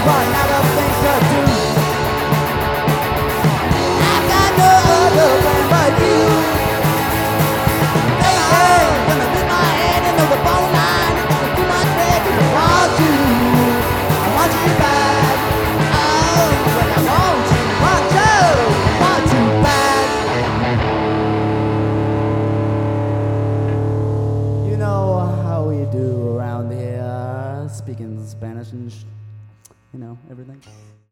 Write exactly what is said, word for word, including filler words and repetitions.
Run out of things to do. I've got no other plan but you. Hey, gonna leave my head into the bone line. Gonna do my best to want you. I want you back. Oh, but I want you, want you, want you back. You know how we do around here, speaking Spanish and sh- you know, everything.